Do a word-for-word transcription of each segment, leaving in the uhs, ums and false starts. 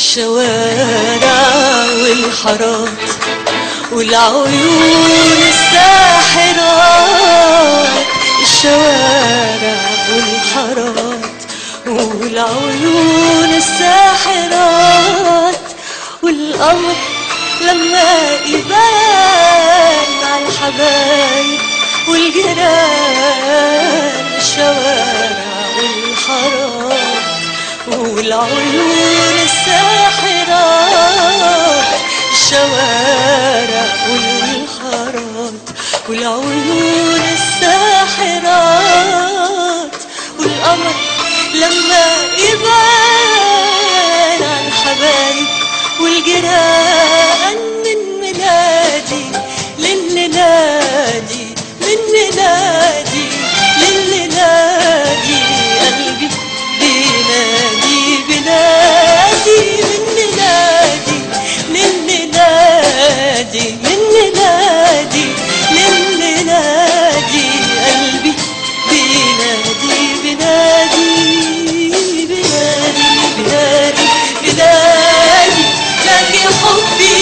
الشوارع والحارات والعيون الساحرات، الشوارع والحارات والعيون الساحرات، والقمر لما يبان على الحبايب والجيران، الشوارع والحارات والعيون الساحرات، الشوارع والحارات والعيون الساحرات، والقمر لما يبان على الحبايب والجيران، من ميلادي للي نادي، من ميلادي للي نادي، قلبي بينادي بنادي، من ميلادي للي نادي، من ميلادي للي نادي، قلبي بينادي بنادي بنادي بنادي بنادي، لاقي حبي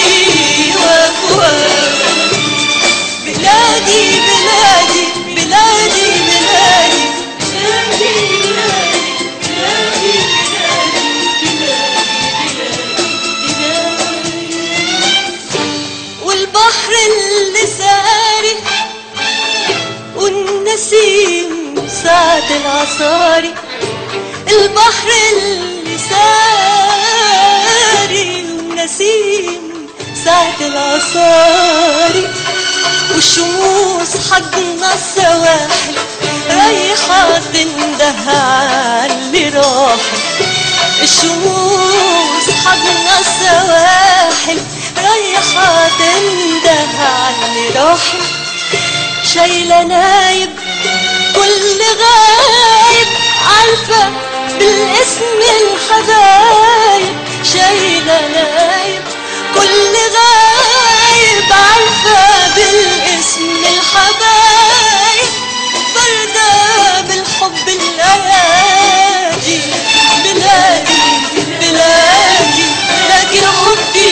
وفؤادي، بلادي بلادي بلادي بلادي بلادي بلادي والبحر اللي ساري والنسيم ساعة العصاري، البحر اللي ساري والنسيم ساعة العصاري، والشموس حضنا السواحل رايحة تنده عاللي راحل، الشموس حضنا السواحل رايحة تنده عاللي راحل، شايلة نايب كل غايب عارفة بالاسم الحبايب، شايلة نايب كل غايب عارفة بالاسم الحبايب، فردة بالحب الأيادي، بلادي بلادي لكن حبي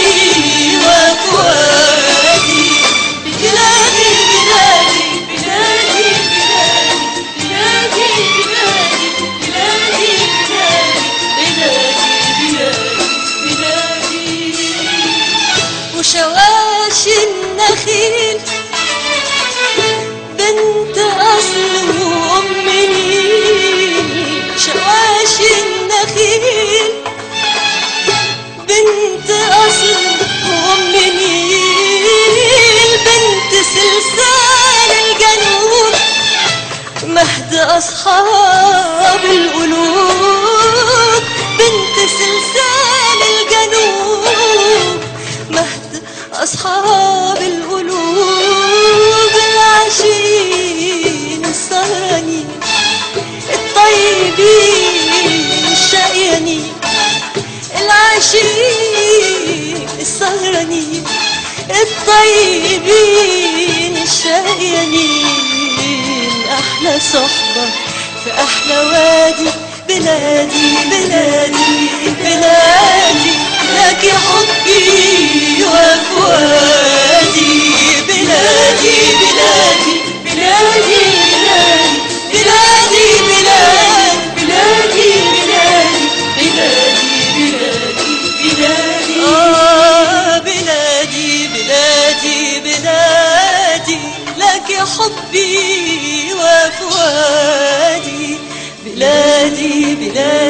وفؤادي، بلادي بلادي بلادي بلادي بلادي بلادي بلادي بلادي، وشواشي النخيل بنت أصل وأم نيل، شواشي النخيل بنت أصل وأم نيل، بنت سلسال الجنوب مهد أصحاب القلوب، بنت سلسال الجنوب مهد أصحاب القلوب، العاشقين السهرانين الطيبين الشقيانين، العاشقين السهرانين الطيبين الشقيانين، أحلى صحبة في أحلى وادي، بلادي بلادي بلادي لك حبي وفؤادي، بلادي بلادي بلادي بلادي بلادي بلادي بلادي بلادي بلادي آه بلادي بلادي بلادي لك حبي وفؤادي، بلادي بلادي